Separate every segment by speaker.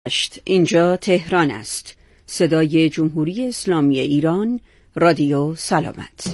Speaker 1: اینجا تهران است. صدای جمهوری اسلامی ایران، رادیو سلامت.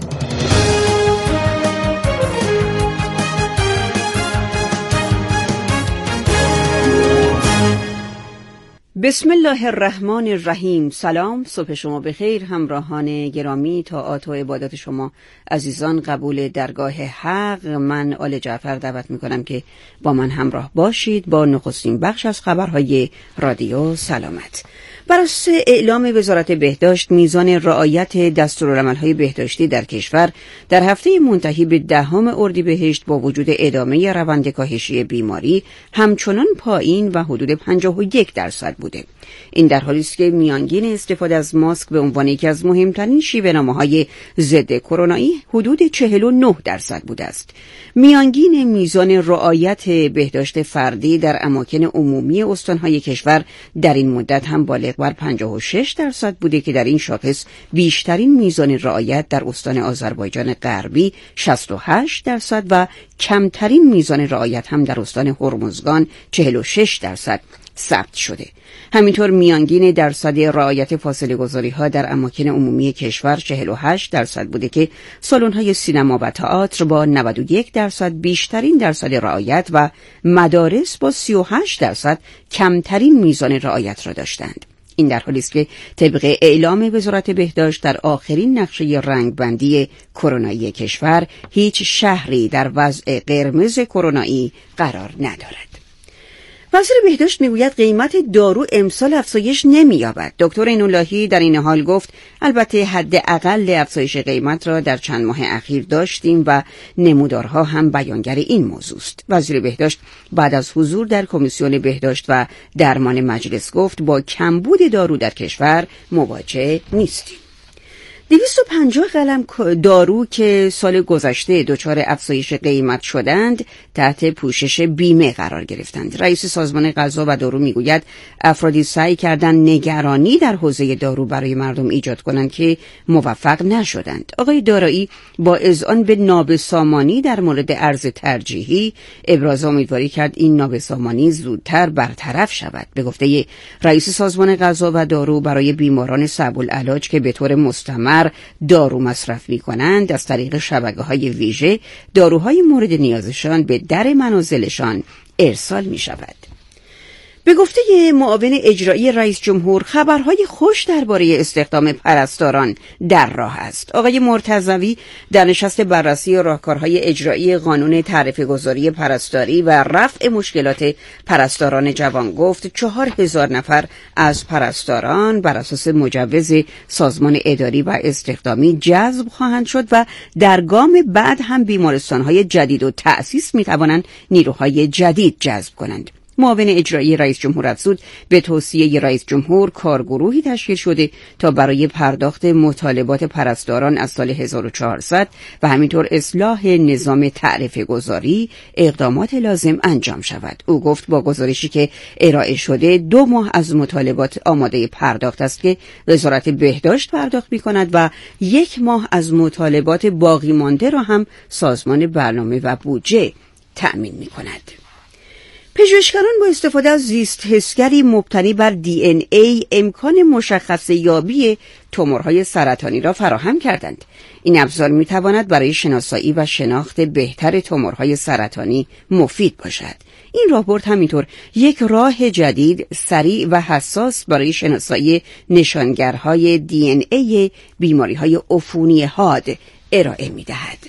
Speaker 1: بسم الله الرحمن الرحیم. سلام، صبح شما بخیر همراهان گرامی. طاعات و عبادات شما عزیزان قبول درگاه حق. من آل جعفر دعوت میکنم که با من همراه باشید با نخستین بخش از خبرهای رادیو سلامت. بر اساس اعلام وزارت بهداشت، میزان رعایت دستورالعمل‌های بهداشتی در کشور در هفته منتهی به 10 اردیبهشت با وجود ادامه روند کاهشی بیماری همچنان پایین و حدود 51% بوده. این در حالی است که میانگین استفاده از ماسک به عنوان یکی از مهمترین شیوه‌نامه‌های ضد کرونایی حدود 49% بوده است. میانگین میزان رعایت بهداشت فردی در اماکن عمومی استان‌های کشور در این مدت هم بالغ بر 56% بوده که در این شاخص بیشترین میزان رعایت در استان آذربایجان غربی 68% و کمترین میزان رعایت هم در استان هرمزگان 46% ثبت شده. همینطور میانگین درصد رعایت فاصله گذاری ها در اماکن عمومی کشور 48% بوده که سالن‌های سینما و تئاتر با 91% بیشترین درصد رعایت و مدارس با 38% کمترین میزان رعایت را داشتند. این در حالی است که طبق اعلام وزارت بهداشت در آخرین نقشه رنگبندی کرونایی کشور هیچ شهری در وضع قرمز کرونایی قرار ندارد. وزیر بهداشت میگوید قیمت دارو امسال افزایش نمی‌یابد. دکتر عین‌اللهی در این حال گفت البته حداقل افزایش قیمت را در چند ماه اخیر داشتیم و نمودارها هم بیانگر این موضوع است. وزیر بهداشت بعد از حضور در کمیسیون بهداشت و درمان مجلس گفت با کمبود دارو در کشور مواجه نیستیم. 250 قلم دارو که سال گذشته دچار افزایش قیمت شدند تحت پوشش بیمه قرار گرفتند. رئیس سازمان غذا و دارو میگوید افرادی سعی کردند نگرانی در حوزه دارو برای مردم ایجاد کنند که موفق نشدند. آقای دارایی با اذعان به نابسامانی در مورد ارز ترجیحی ابراز امیدواری کرد این نابسامانی زودتر برطرف شود. به گفته رئیس سازمان غذا و دارو، برای بیماران صعب العلاج که به طور مستمر دارو مصرف می‌کنند از طریق شبکه‌های ویژه داروهای مورد نیازشان به در منازلشان ارسال می‌شود. به گفته معاون اجرایی رئیس جمهور، خبرهای خوش درباره استخدام پرستاران در راه است. آقای مرتضوی در نشست بررسی راهکارهای اجرایی قانون تعرفه‌گذاری پرستاری و رفع مشکلات پرستاران جوان گفت 4000 نفر از پرستاران بر اساس مجوز سازمان اداری و استخدامی جذب خواهند شد و در گام بعد هم بیمارستان‌های جدید و تأسیس می‌توانند نیروهای جدید جذب کنند. معاون اجرایی رئیس جمهور افزود به توصیه رئیس جمهور کارگروهی تشکیل شده تا برای پرداخت مطالبات پرستاران از سال 1400 و همینطور اصلاح نظام تعرفه گذاری اقدامات لازم انجام شود. او گفت با گزارشی که ارائه شده 2 ماه از مطالبات آماده پرداخت است که وزارت بهداشت پرداخت می‌کند و 1 ماه از مطالبات باقی مانده را هم سازمان برنامه و بودجه تأمین می‌کند. پژوهشگران با استفاده از زیست حسگری مبتنی بر DNA امکان مشخص یابی تومورهای سرطانی را فراهم کردند. این ابزار می‌تواند برای شناسایی و شناخت بهتر تومورهای سرطانی مفید باشد. این راهبرد همینطور یک راه جدید، سریع و حساس برای شناسایی نشانگرهای DNA بیماری‌های عفونی حاد ارائه می‌دهد.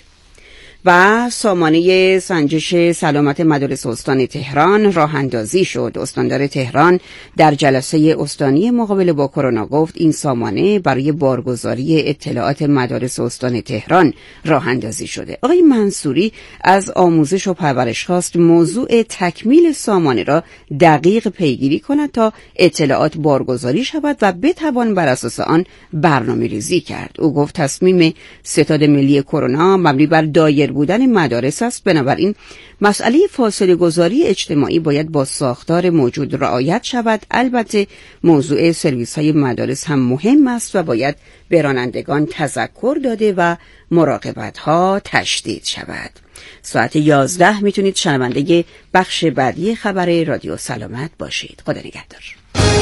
Speaker 1: و سامانه سنجش سلامت مدارس استان تهران راه اندازی شد. استاندار تهران در جلسه استانی مقابله با کرونا گفت این سامانه برای بارگذاری اطلاعات مدارس استان تهران راه اندازی شده. آقای منصوری از آموزش و پرورش خواست موضوع تکمیل سامانه را دقیق پیگیری کند تا اطلاعات بارگذاری شود و بتوان بر اساس آن برنامه‌ریزی کرد. او گفت تصمیم ستاد ملی کرونا مبنی بر دایر بودن مدارس است، بنابراین مسئله فاصله گذاری اجتماعی باید با ساختار موجود رعایت شود. البته موضوع سرویس های مدارس هم مهم است و باید به رانندگان تذکر داده و مراقبت ها تشدید شود. ساعت 11 میتونید شنونده بخش بعدی خبر رادیو سلامت باشید. خدا نگهدار.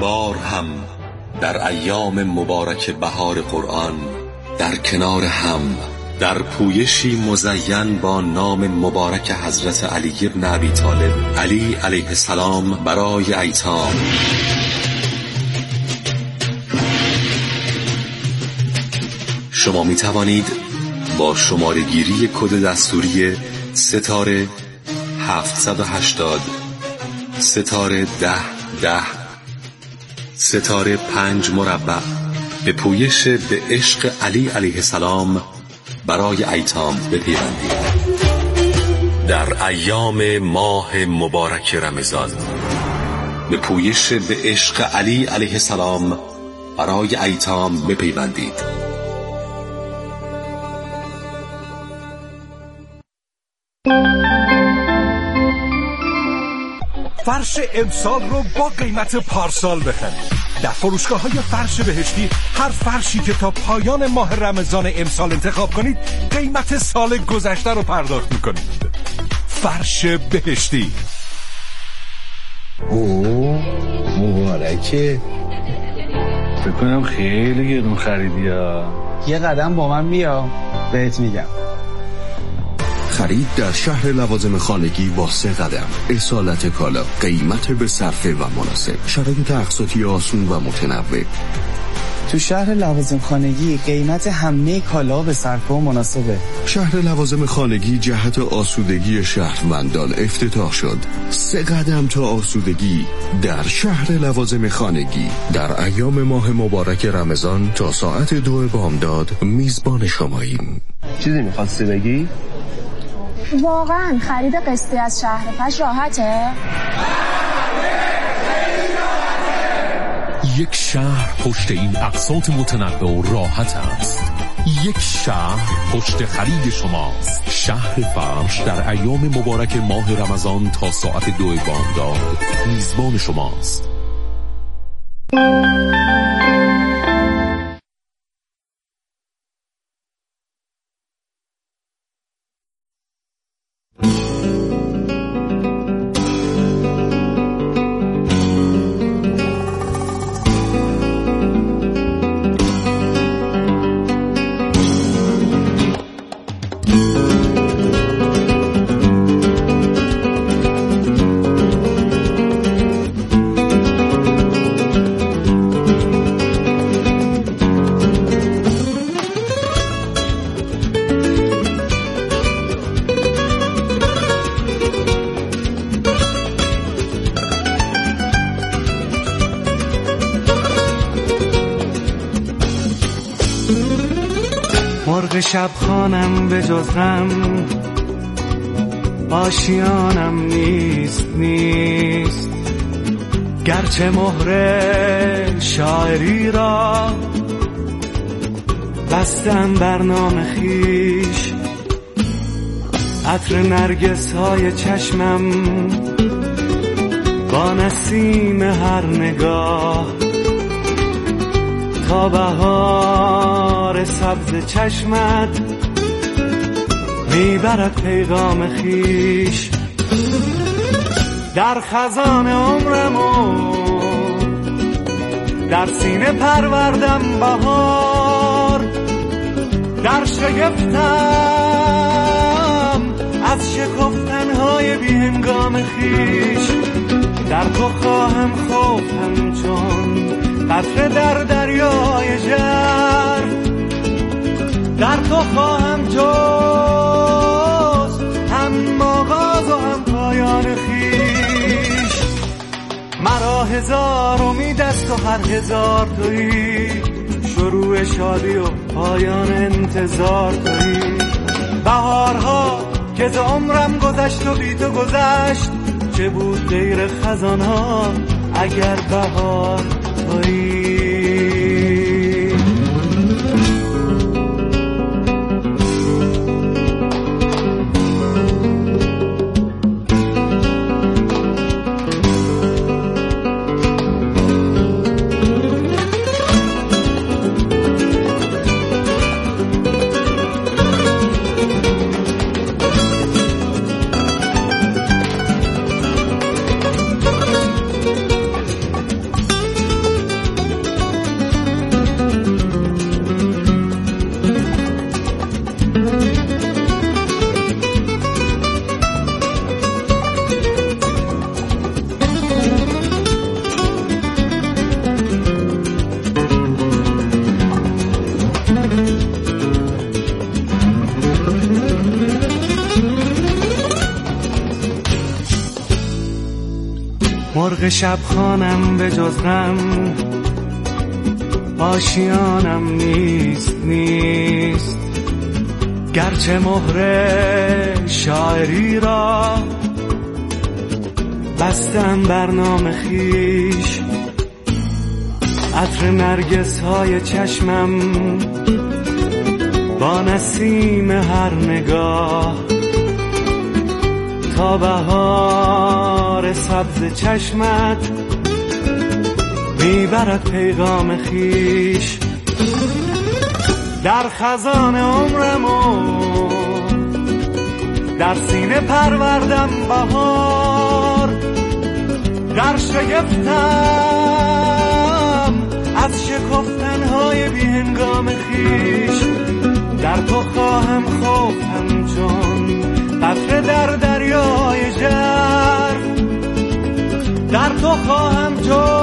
Speaker 2: بار هم در ایام مبارک بهار قرآن در کنار هم در پویشی مزین با نام مبارک حضرت علی ابن ابی طالب علی علیه السلام برای ایتام شما می توانید با شماره‌گیری کد دستوری ستاره 780 ستاره 1010 ستاره 5 مربع به پویش به عشق علی علیه السلام برای ایتام بپیوندید. در ایام ماه مبارک رمضان به پویش به عشق علی علیه السلام برای ایتام بپیوندید.
Speaker 3: فرش امسال رو با قیمت پارسال بخرید. در فروشگاه‌های فرش بهشتی هر فرشی که تا پایان ماه رمضان امسال انتخاب کنید قیمت سال گذشته رو پرداخت می‌کنید. فرش بهشتی.
Speaker 4: مبارکه.
Speaker 5: بکنم خیلی گرون خریدی ها.
Speaker 4: یه قدم با من بیا بهت میگم.
Speaker 6: خرید در شهر لوازم خانگی با 3 قدم. اصالت کالا، قیمت به صرفه و مناسب، شرایط اقساطی آسون و متنوع.
Speaker 4: تو شهر لوازم خانگی قیمت همه کالا به صرفه و مناسبه.
Speaker 6: شهر لوازم خانگی جهت آسودگی شهروندان افتتاح شد. 3 قدم تا آسودگی در شهر لوازم خانگی. در ایام ماه مبارک رمضان تا ساعت 2 بامداد میزبان شماییم.
Speaker 5: چیزی می‌خواستی بگی؟
Speaker 7: واقعا خرید قسطی از شهر پش راحته؟
Speaker 8: یک شهر پشت این اقساط متنوع و راحت است. یک شهر پشت خرید شماست. شهر فرش در ایام مبارک ماه رمضان تا ساعت 2 بامداد میزبان شماست.
Speaker 9: مرغ شب خانم به جز غم آشیانم نیست گرچه مهر شاعری را بستم برنامه خیش عطر نرگس های چشمم با نسیم هر نگاه تا بهار سبز چشمت میبرد پیغام خیش در خزان عمرمو در سینه پروردم بهار در شگفتم از شکفتنهای بیهنگام خیش در تو خواهم خوف همچون قطره در دریای ژرف در تو خواهم جست هم آغاز و هم پایان خیش مرا هزار امید است و هر هزار تویی شروع شادی و پایان انتظار تویی بهارها که ز عمرم گذشت و بی تو گذشت چه بود غیر خزانها اگر بهار تویی مرغ شب خانم به جز غم آشیانم نیست گرچه مهر شاعری را بستم بر نام خویش، عطر نرگس های چشمم با نسیم هر نگاه تا بهار سبز چشمت میبرد پیغام خویش. در خزان عمرم و در سینه پروردم بهار، در شگفتم از شکفتنهای بی هنگام خویش. در تو خواهم خفت همچون قطره در دریای ژرف، در تو خواهم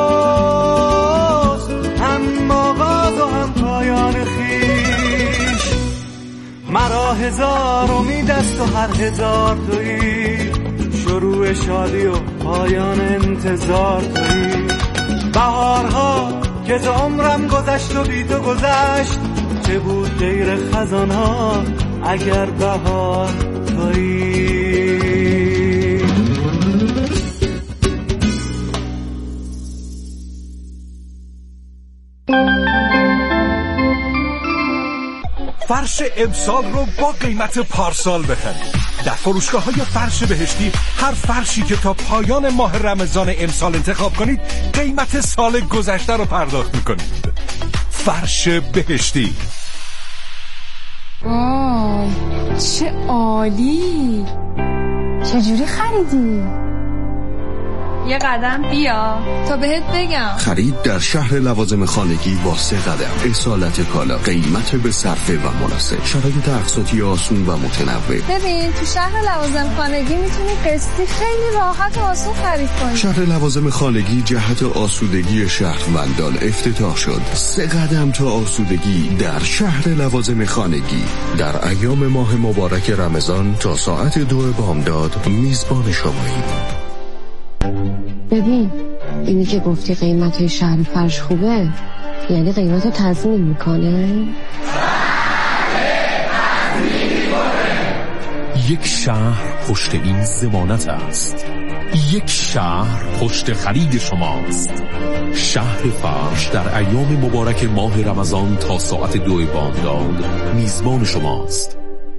Speaker 9: جست هم آغاز و هم پایان خویش. مرا هزار امید است و هر هزار تویی، شروع شادی و پایان انتظار تویی. بهارها که ز عمرم گذشت و بی تو گذشت، چه بود غیر خزانها اگر بهار تویی.
Speaker 3: فرش امسال رو با قیمت پارسال بخرید. در فروشگاه‌های فرش بهشتی هر فرشی که تا پایان ماه رمضان امسال انتخاب کنید قیمت سال گذشته رو پرداخت می‌کنید. فرش بهشتی.
Speaker 10: وای چه عالی!
Speaker 7: چجوری خریدی؟
Speaker 10: یه قدم بیا تا بهت بگم.
Speaker 6: خرید در شهر لوازم خانگی با 3 قدم. اصالت کالا، قیمت به صرفه و مناسب، شرایط اقساطی آسون و متنوع.
Speaker 10: ببین تو شهر لوازم خانگی میتونی قسطی خیلی راحت و آسون خرید کنی.
Speaker 6: شهر لوازم خانگی جهت آسودگی شهروندان افتتاح شد. 3 قدم تا آسودگی در شهر لوازم خانگی. در ایام ماه مبارک رمضان تا ساعت 2 بامداد میزبان شماییم.
Speaker 11: ببین اینی که گفتی قیمت شهر فرش خوبه، یعنی قیمت رو تضمین میکنه؟
Speaker 8: یک شهر پشت این ضمانت است. یک شهر پشت خرید شماست. شهر فرش در ایام مبارک ماه رمضان تا ساعت 2 بامداد میزبان شماست.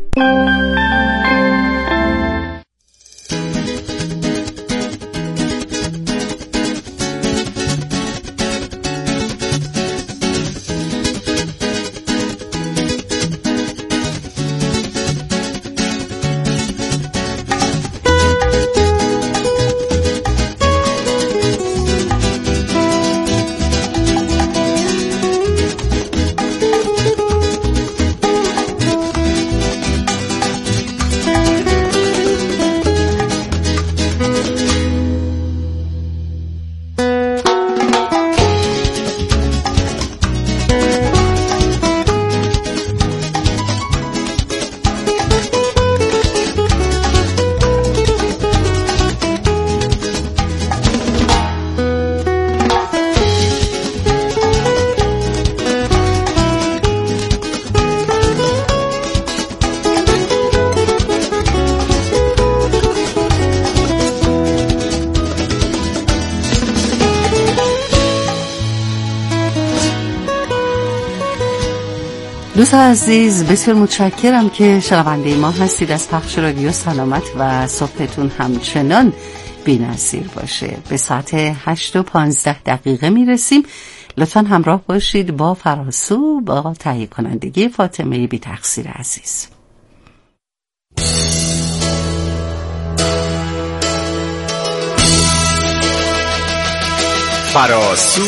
Speaker 1: دوستان عزیز، بسیار متشکرم که شنونده ما هستید. از پخش رادیو سلامت و صبحتون همچنان بی‌نظیر باشه. به ساعت 8:15 میرسیم. لطفاً همراه باشید با فراسو با تهیه کنندگی فاطمه بی تقصیر عزیز.
Speaker 12: فراسو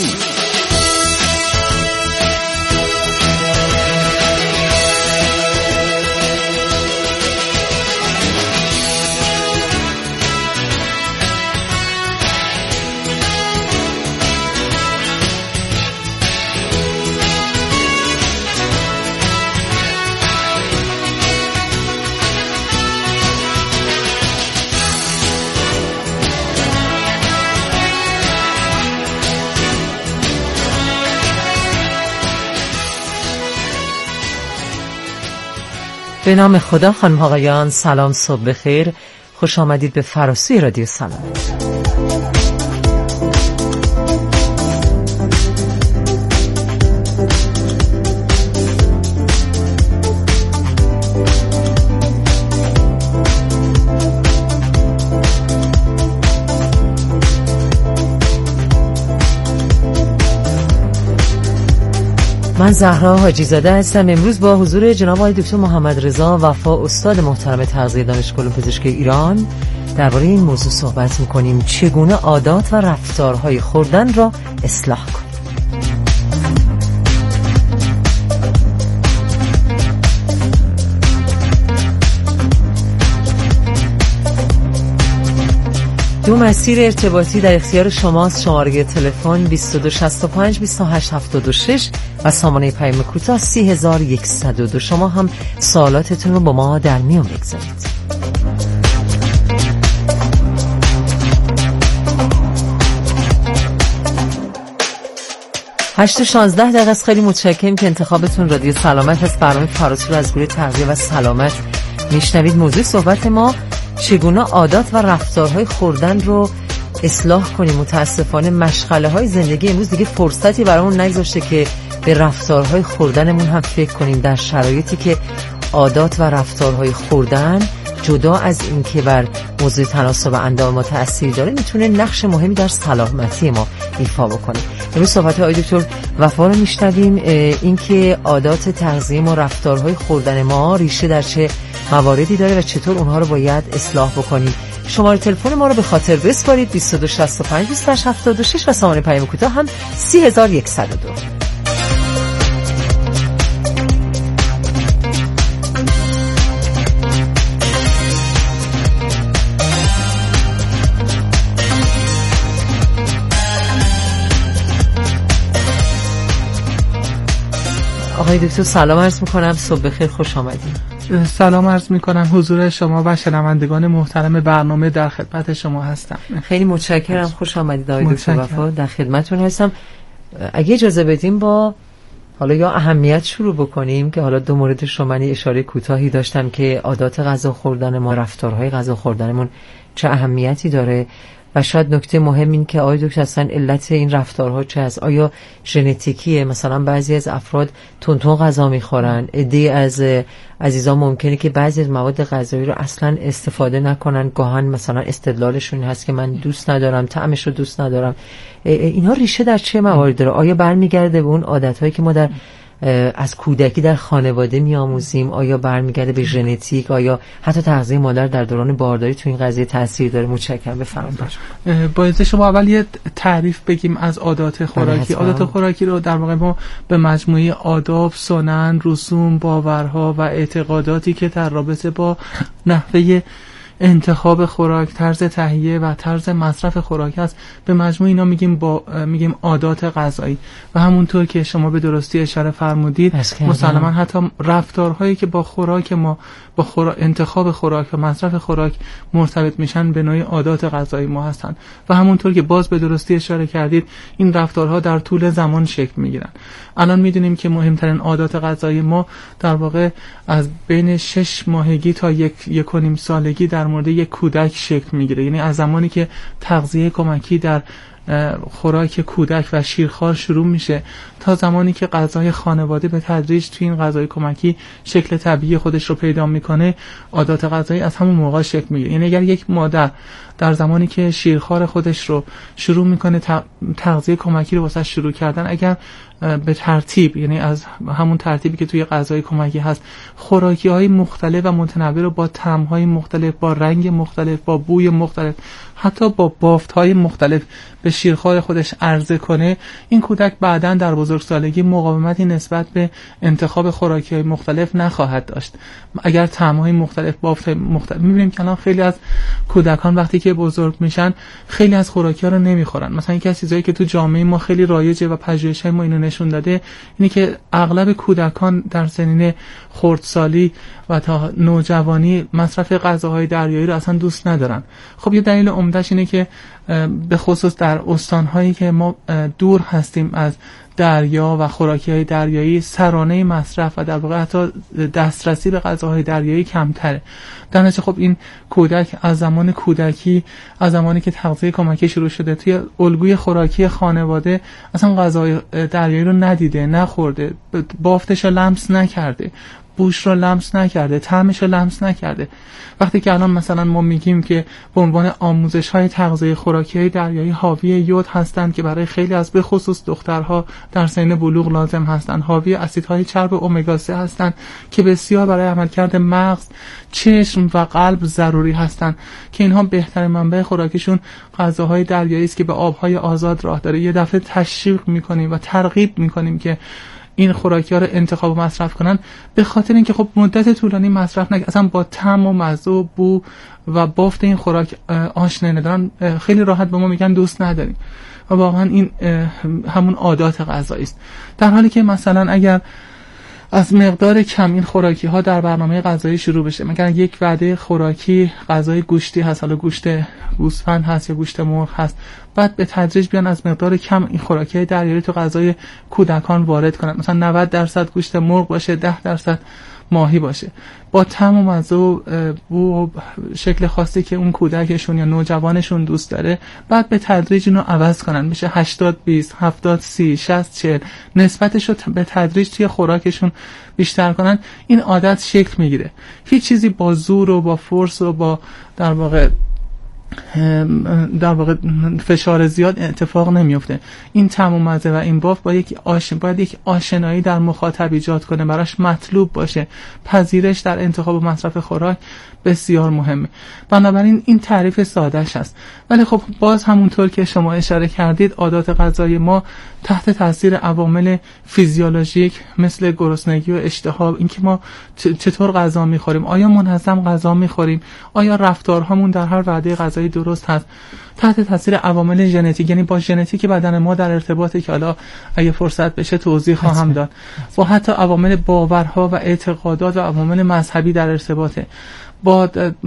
Speaker 12: به نام خدا. خانم آقایان سلام، صبح بخیر، خوش آمدید به فراسوی رادیو سلامت. من زهرا حاجی زاده هستم. امروز با حضور جناب آقای دکتر محمد رضا وفا، استاد محترم تغذیه دانشگاه علوم پزشکی ایران، درباره این موضوع صحبت می‌کنیم: چگونه عادات و رفتارهای خوردن را اصلاح کنیم. دو مسیر ارتباطی در اختیار شماست: شماره تلفن 2265 2876 و سامانه پیام کوتاه 3102. شما هم سوالاتتون رو با ما در میون بگذارید. 8:16 دقیقه است. خیلی متشکرم که انتخابتون رادیو سلامت هست. برنامه فراسو رو از گروه تغذیه و سلامت میشنوید. موضوع صحبت ما چگونه عادات و رفتارهای خوردن رو اصلاح کنیم. متاسفانه مشغله های زندگی امروز دیگه فرصتی برامون نگذاشته که به رفتارهای خوردنمون هم فکر کنیم، در شرایطی که عادات و رفتارهای خوردن جدا از این که بر موضوع تناسب اندام ما تأثیر داره، میتونه نقش مهمی در سلامتی ما ایفا بکنه. امروز صحبت آقای دکتر وفا رو میشنویم، این که عادات تغذیه ما، رفتارهای خوردن ما ریشه در چه مواردی داره و چطور اونها رو باید اصلاح بکنیم. شماره تلفن ما رو به خاطر بسپارید: 2265 2876 و سامانه پیام کوتاه هم 3102. آقای دکتر سلام عرض میکنم، صبح بخیر، خوش آمدید.
Speaker 13: سلام عرض میکنم حضور شما و شنوندگان محترم برنامه، در خدمت شما هستم.
Speaker 12: خیلی متشکرم، خوش آمدید آقای دکتر وفا، در خدمتتون هستم. اگه اجازه بدیم با حالا یا اهمیت شروع بکنیم که حالا دو مورد شما اشاره کوتاهی داشتم که عادات غذا خوردن ما، رفتارهای غذا خوردنمون چه اهمیتی داره و شاید نکته مهم این که آیا دکتر اصلا علت این رفتارها چه است؟ آیا ژنتیکیه؟ مثلا بعضی از افراد تون غذا میخورن، عده‌ای از عزیزان ممکنه که بعضی از مواد غذایی رو اصلا استفاده نکنن، گاهن مثلا استدلالشون هست که من دوست ندارم، طعمش رو دوست ندارم. اینها ریشه در چه مواردی داره؟ آیا برمیگرده به اون عادت‌هایی که ما در از کودکی در خانواده میآموزیم؟ آیا برمیگرده به ژنتیک؟ آیا حتی تغذیه مادر در دوران بارداری تو این قضیه تاثیر داره؟ متشکرم، بفرمایید.
Speaker 13: با اجازه شما اول یه تعریف بگیم از عادات خوراکی. عادات خوراکی رو در واقع ما به مجموعه آداب، سنن، رسوم، باورها و اعتقاداتی که در رابطه با نحوه انتخاب خوراک، طرز تهیه و طرز مصرف خوراک هست، به مجموع اینا میگیم عادات غذایی. و همونطور که شما به درستی اشاره فرمودید، مسلما حتی رفتارهایی که با خوراک ما، با انتخاب خوراک و مصرف خوراک مرتبط میشن، به نوعی عادات غذایی ما هستند. و همونطور که باز به درستی اشاره کردید، این رفتارها در طول زمان شکل میگیرن. الان میدونیم که مهمترین عادات غذایی ما در واقع از بین 6 ماهگی تا 1.5 سالگی در مورد یک کودک شکل میگیره. یعنی از زمانی که تغذیه کمکی در خوراک کودک و شیرخوار شروع میشه تا زمانی که غذای خانواده به تدریج توی این غذای کمکی شکل طبیعی خودش رو پیدا میکنه، عادات غذایی از همون موقع شکل میگیره. یعنی اگر یک مادر در زمانی که شیرخوار خودش رو شروع میکنه تغذیه کمکی رو واسه شروع کردن، اگر به ترتیب، یعنی از همون ترتیبی که توی غذای کمکی هست، خوراکی‌های مختلف و متنوع رو با طعم‌های مختلف، با رنگ مختلف، با بوی مختلف، حتی با بافت‌های مختلف به شیرخوار خودش عرضه کنه، این کودک بعداً در بزرگسالگی مقاومتی نسبت به انتخاب خوراکی‌های مختلف نخواهد داشت. اگر طعم‌های مختلف، بافت‌های مختلف، می‌بینیم که الان خیلی از کودکان وقتی که بزرگ میشن خیلی از خوراکی‌ها رو نمیخورن. مثلا یکی از چیزایی که تو جامعه ما خیلی رایجه و پژوهش‌های ما اینو نشون داده اینه که اغلب کودکان در سنین خردسالی و تا نوجوانی مصرف غذاهای دریایی رو اصلا دوست ندارن. خب یه دلیل عمده عمده‌اش اینه که به خصوص در استان‌هایی که ما دور هستیم از دریا و خوراکی‌های دریایی، سرانه مصرف و در واقع حتی دسترسی به غذاهای دریایی کمتره. در نتیجه خب این کودک از زمان کودکی، از زمانی که تغذیه کمکی شروع شده، توی الگوی خوراکی خانواده اصلا غذای دریایی رو ندیده، نخورده، بافتش رو لمس نکرده، بوش رو لمس نکرده، طعمش رو لمس نکرده. وقتی که الان مثلا ما میگیم که به عنوان آموزش‌های تغذیه خوراکی‌های دریایی حاوی یود هستند که برای خیلی از به خصوص دخترها در سن بلوغ لازم هستند، حاوی اسیدهای چرب امگا 3 هستند که بسیار برای عملکرد مغز، چشم و قلب ضروری هستند که اینها بهترین منبع خوراکیشون غذاهای دریایی است که به آبهای آزاد راه داره. یه دفعه تشویق می‌کنیم و ترغیب می‌کنیم که این خوراکی‌ها رو انتخاب و مصرف کنن، به خاطر اینکه خب مدت طولانی مصرف نکردن، اصلا با طعم و مزه و بو و بافت این خوراک آشنا ندارن، خیلی راحت به ما میگن دوست نداریم و واقعا این همون عادات غذایی است. در حالی که مثلا اگر از مقدار کم این خوراکی ها در برنامه غذایی شروع بشه، مثلا یک وعده خوراکی غذای گوشتی هست، حالا گوشت گوسفند هست یا گوشت مرغ هست، بعد به تدریج بیان از مقدار کم این خوراکی های دریایی تو غذای کودکان وارد کنن، مثلا 90% گوشت مرغ باشه، 10% ماهی باشه، با طعم و مزه و بو و شکل خاصی که اون کودکشون یا نوجوانشون دوست داره، بعد به تدریج اینو عوض کنن، میشه 80-20 70-30 60-40 نسبتش رو به تدریج توی خوراکشون بیشتر کنن. این عادت شکل میگیره. هیچ چیزی با زور و با فرس و با در واقع فشار زیاد اتفاق نمیفته. این طعم و مزه و این باف باید یک آشنایی در مخاطب ایجاد کنه، براش مطلوب باشه. پذیرش در انتخاب و مصرف خوراک بسیار مهمه. بنابراین این تعریف سادهش هست، ولی خب باز همونطور که شما اشاره کردید عادات غذایی ما تحت تاثیر عوامل فیزیولوژیک مثل گرسنگی و اشتها، اینکه ما چطور غذا میخوریم، آیا منظم غذا میخوریم، آیا رفتارهامون در هر وعده غذایی درست هست، تحت تاثیر عوامل ژنتیک، یعنی با ژنتیک بدن ما در ارتباطی که حالا اگه فرصت بشه توضیح خواهم داد، با حتی عوامل باورها و اعتقادات و عوامل مذهبی در ارتباطه، با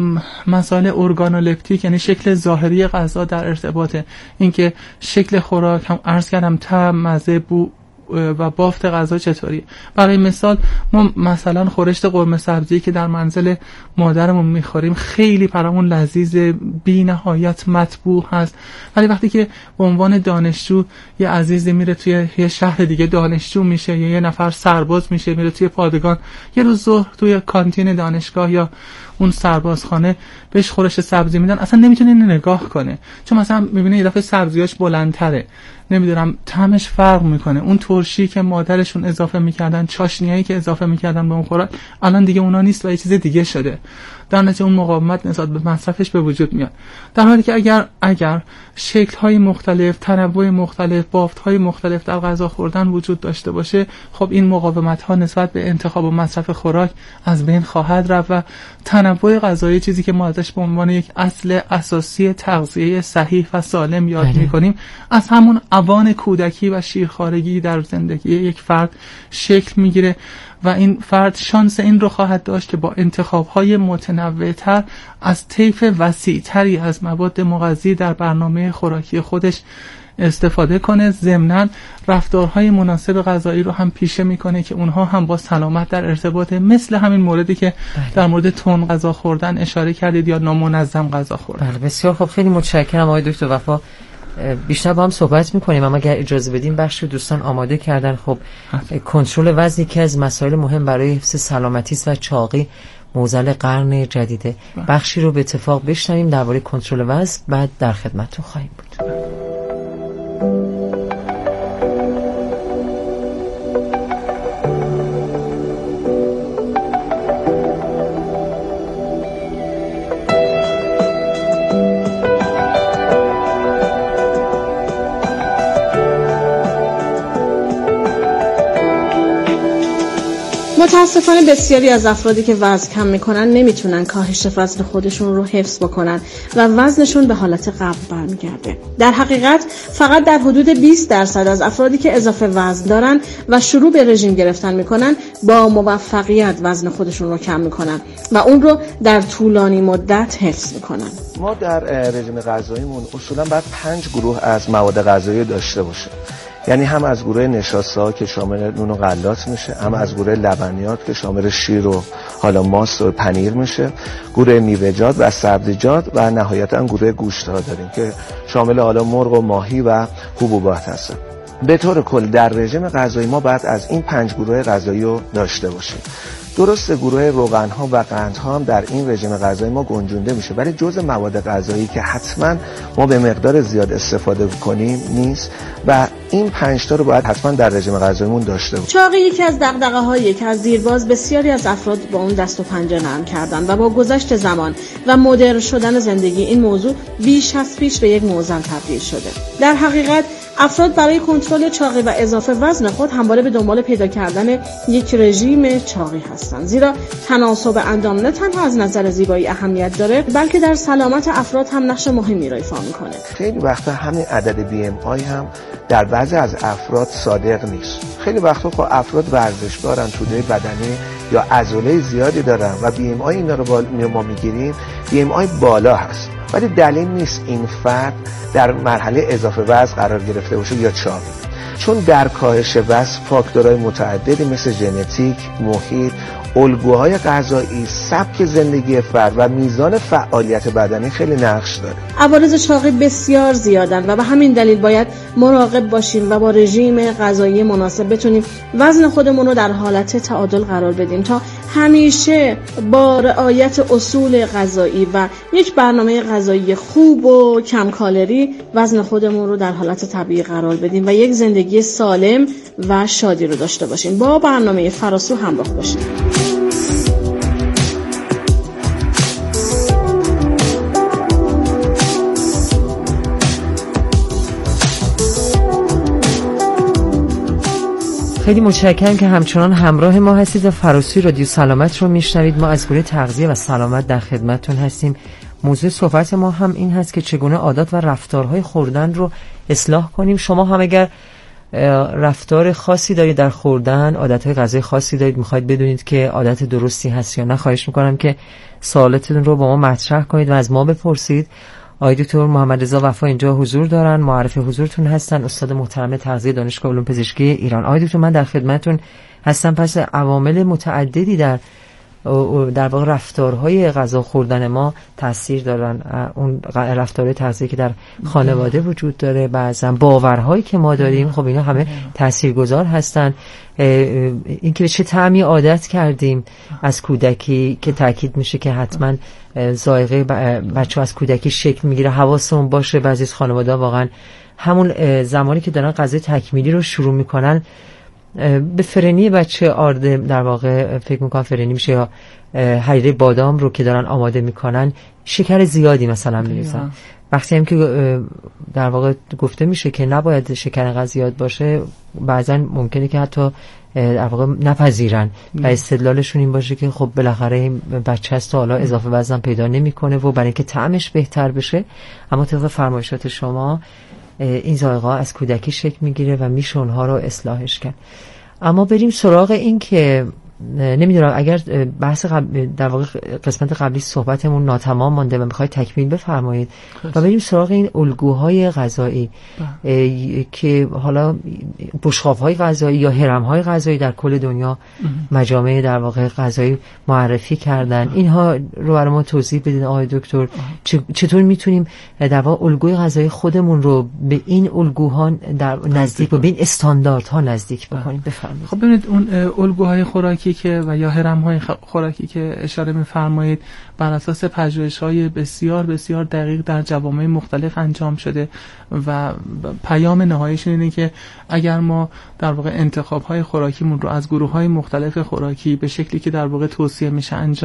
Speaker 13: مسائل ارگانولپتیک یعنی شکل ظاهری غذا در ارتباطه، اینکه شکل خوراک هم عرض کردم، طعم، مزه، بو و بافت غذا چطوری. برای مثال ما مثلا خورشت قرمه سبزی که در منزل مادرمون میخوریم خیلی برامون لذیذ، بی نهایت مطبوع هست، ولی وقتی که به عنوان دانشجو یه عزیزی میره توی یه شهر دیگه دانشجو میشه یا یه نفر سرباز میشه میره توی پادگان، یه روز ظهر توی کانتین دانشگاه یا اون سربازخانه بهش خورش سبزی میدن، اصلا نمیتونه اینو نگاه کنه، چون مثلا میبینه یه دفعه سبزیاش بلندتره، نمیدونم طعمش فرق میکنه، اون ترشی که مادرشون اضافه میکردن، چاشنیایی که اضافه میکردن به اون خوراک الان دیگه اونا نیست و یه چیز دیگه شده، در نتیجه اون مقاومت نسبت به مصرفش به وجود میاد. در حالی که اگر شکل‌های مختلف، تنوع مختلف، بافت‌های مختلف در غذا خوردن وجود داشته باشه، خب این مقاومت‌ها نسبت به انتخاب و مصرف خوراک از بین خواهد رفت و تنوع غذایی، چیزی که ما ازش به عنوان یک اصل اساسی تغذیه صحیح و سالم یاد می‌کنیم، از همون اوان کودکی و شیرخوارگی در زندگی یک فرد شکل می‌گیره و این فرد شانس این رو خواهد داشت که با انتخاب‌های متنوع‌تر از طیف وسیع‌تری از مواد مغذی در برنامه خوراکی خودش استفاده کنه، ضمناً رفتارهای مناسب غذایی رو هم پیشه میکنه که اونها هم با سلامت در ارتباطه، مثل همین موردی که در مورد تون غذا خوردن اشاره کردید یا نامنظم غذا خوردن.
Speaker 12: بله بسیار خب، خیلی متشکرم آقای دکتر وفا. بیشتر با هم صحبت میکنیم، اما اگر اجازه بدیم بخش دوستان آماده کردن. خب کنترل وزن یکی از مسائل مهم برای حفظ سلامتی و چاقی معضل قرن جدیده. بخشی رو به اتفاق بشنویم درباره کنترل وزن، بعد در خدمتتون خواهیم بود.
Speaker 14: متاسفانه بسیاری از افرادی که وزن کم میکنن نمیتونن کاهش وزن خودشون رو حفظ بکنن و وزنشون به حالت قبل برمیگرده. در حقیقت فقط در حدود 20% از افرادی که اضافه وزن دارن و شروع به رژیم گرفتن میکنن با موفقیت وزن خودشون رو کم میکنن و اون رو در طولانی مدت حفظ میکنن.
Speaker 15: ما در رژیم غذاییمون اصولا باید 5 گروه از مواد غذایی داشته باشه. یعنی هم از گروه نشاسته‌ها که شامل نون و غلات میشه، هم از گروه لبنیات که شامل شیر و حالا ماست و پنیر میشه، گروه میوه‌جات و سبزیجات و نهایتاً گروه گوشت‌ها داریم که شامل حالا مرغ و ماهی و حبوبات هستن. به طور کل در رژیم غذایی ما باید از این 5 گروه غذایی رو داشته باشیم. درسته گروه روغن‌ها و قندها هم در این رژیم غذایی ما گنجونده میشه، ولی جزء مواد غذایی که حتما ما به مقدار زیاد استفاده کنیم نیست و این 5 تا رو باید حتما در رژیم غذاییمون داشته باشیم.
Speaker 14: چاقی یکی از دغدغه‌هایی که از دیرباز بسیاری از افراد با اون دست و پنجه نرم کردن و با گذشت زمان و مدرن شدن زندگی این موضوع بیش از پیش به یک معضل تبدیل شده. در حقیقت افراد برای کنترل چاقی و اضافه وزن خود همواره به دنبال پیدا کردن یک رژیم چاقی هستند، زیرا تناسب اندام نه تنها از نظر زیبایی اهمیت داره بلکه در سلامت افراد هم نقش مهمی را ایفا میکنه.
Speaker 15: خیلی وقتا همین عدد BMI هم در بعضی از افراد صادق نیست. خیلی وقتا خب افراد ورزشکارن، توده بدنی یا عضله زیادی دارن و BMI اینا رو ما میگیریم BMI بالا هست، ولی دلیل نیست این فرد در مرحله اضافه وزن قرار گرفته باشه یا چاقی، چون در کاهش وزن فاکتورهای متعددی مثل ژنتیک، محیط، الگوهای غذایی، سبک زندگی فرد و میزان فعالیت بدنی خیلی نقش داره.
Speaker 14: عوارض چاقی بسیار زیادن و به همین دلیل باید مراقب باشیم و با رژیم غذایی مناسب بتونیم وزن خودمون رو در حالت تعادل قرار بدیم تا همیشه با رعایت اصول غذایی و یک برنامه غذایی خوب و کم کالری وزن خودمون رو در حالت طبیعی قرار بدیم و یک زندگی سالم و شادی رو داشته باشیم. با برنامه فراسو همراه باشیم.
Speaker 12: خیلی متشکرم که همچنان همراه ما هستید و فراسوی رادیو سلامت رو میشنوید. ما از گروه تغذیه و سلامت در خدمتتون هستیم. موضوع صحبت ما هم این هست که چگونه عادات و رفتارهای خوردن رو اصلاح کنیم. شما هم اگر رفتار خاصی دارید در خوردن، عادتهای غذایی خاصی دارید، میخواید بدونید که عادت درستی هست یا نه، خواهش میکنم که سوالاتتون رو با ما مطرح کنید و از ما بپرسید. آقای دکتر محمد رضا وفا اینجا حضور دارن، معرف حضورتون هستن، استاد محترم تغذیه دانشگاه علوم پزشکی ایران. آقای دکتر من در خدمتتون هستم. پس عوامل متعددی در واقع رفتارهای غذا خوردن ما تاثیر دارن. اون رفتارهای تغذیه که در خانواده وجود داره، بعضا باورهایی که ما داریم، خب اینا همه تاثیرگذار هستن. اینکه به چه طعمی عادت کردیم از کودکی که تاکید میشه که حتما ذائقه بچه از کودکی شکل میگیره، حواسمون باشه. بعضی از خانواده‌ها واقعا همون زمانی که دارن غذای تکمیلی رو شروع میکنن به فرنی بچه آرده در واقع فکر میکنم فرنی میشه، یا حریره بادام رو که دارن آماده میکنن شکر زیادی مثلا میریزن. وقتی هم که در واقع گفته میشه که نباید شکر انقدر زیاد باشه، بعضا ممکنه که حتی در واقع نپذیرن و استدلالشون این باشه که خب بالاخره این بچه هست و حالا اضافه وزن پیدا نمیکنه و برای اینکه طعمش بهتر بشه. اما طبق فرمایشات شما این ذائقه از کودکی شکل میگیره و میشه اونها رو اصلاحش کرد. اما بریم سراغ این که نمیدونم اگر بحث در واقع قسمت قبلی صحبتمون ناتمام مانده و میخواید تکمیل بفرمایید و بریم سراغ این الگوهای غذایی که حالا بشقاب‌های غذایی یا هرم‌های غذایی در کل دنیا مجامع در واقع غذایی معرفی کردن. اینها رو برای ما توضیح بدید آقای دکتر. چطور میتونیم در واقع الگوی غذایی خودمون رو به این الگوها نزدیک و به این استانداردها نزدیک بکنیم؟ بفرمایید.
Speaker 13: خب ببینید اون الگوهای خوراکی که و یا هرم‌های خوراکی که اشاره می‌فرمایید بر اساس پژوهش‌های بسیار بسیار دقیق در جوامع مختلف انجام شده و پیام نهاییش اینه که اگر ما در واقع انتخاب‌های خوراکیمون رو از گروه‌های مختلف خوراکی به شکلی که در واقع توصیه میشه انجام